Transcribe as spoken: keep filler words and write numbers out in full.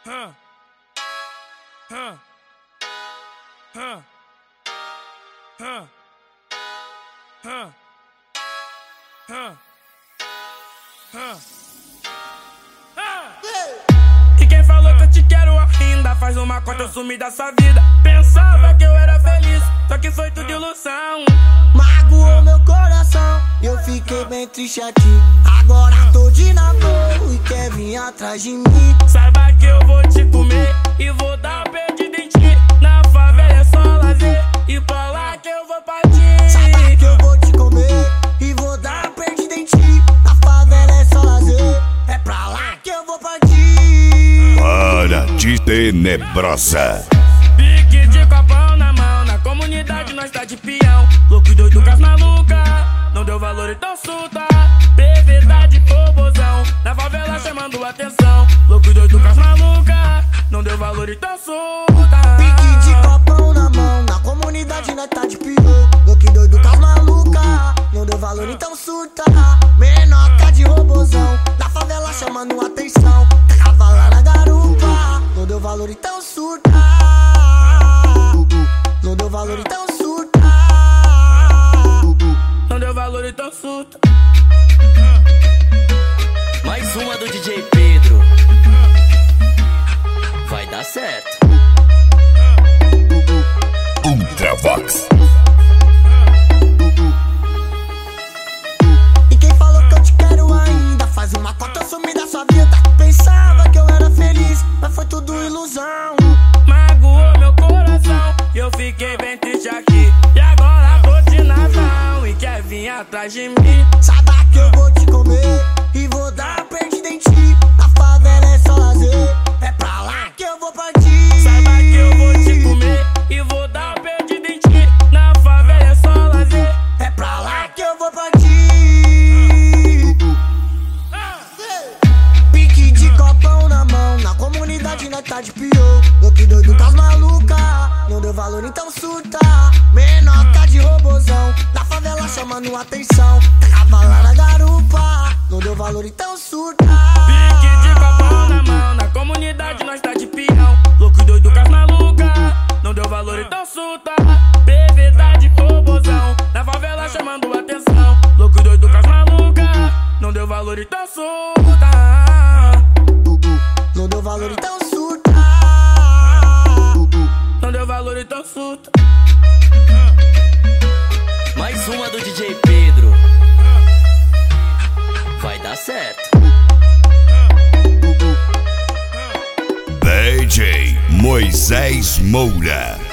Huh. Huh. Huh. Huh. Huh. Huh. Huh. E quem falou que eu te quero ainda faz uma conta, eu sumi da sua vida. Pensava que eu era feliz, só que foi tudo ilusão. Magoou meu coração, eu fiquei bem triste aqui. Agora tô de namoro e quer vir atrás de mim. Saiba que eu vou te comer e vou dar um perdido em ti. Na favela é só lazer e pra lá que eu vou partir. Saiba que eu vou te comer e vou dar um perdido em ti. Na favela é só lazer, é pra lá que eu vou partir. Para de tenebrosa. Pique de copão na mão, na comunidade nós tá de peão. Louco e doido com as maluca, não deu valor então surta. P V tá de robozão, na favela chamando atenção. Louco e doido com as maluca, não deu valor então surta. Pique de copão na mão, na comunidade nós tá de peão. Louco e doido com as maluca, não deu valor então surta. Menor tá de robozão, na favela chamando atenção. Cavalo na garupa, não deu valor então surta. Não deu valor então surta. Não deu valor então surta. Mais uma do D J Pedro. Vai dar certo. Ultravox. E quem falou que eu te quero ainda faz uma cota, eu sumi da sua vida. Pensava que eu era feliz, mas foi tudo ilusão. Magoou meu coração e eu fiquei bem triste aqui. E agora tô de nazão e quer vir atrás de mim. Saiba que eu vou te comer e vou dar perdida em ti. Na favela é só lazer, é pra lá que eu vou partir. Saiba que eu vou te comer e vou dar um perdido em ti. Na favela é só lazer, É pra lá que eu vou partir. Pique de copão na mão, na comunidade nós tá de pior. Louco e doido com as maluca, não deu valor então surta. Menor tá de robozão, na favela chamando atenção. Cavalo na garupa, não deu valor então surta. pique de copão na mão, na comunidade nós tá de peão. Louco e doido com as maluca, não deu valor então surta. P V tá de robozão, na favela chamando atenção. Louco e doido com as maluca, não deu valor então surta. Não deu valor então surta. Não deu valor então surta. Mais uma do D J Pedro. Vai dar certo. D J Moisés Moura.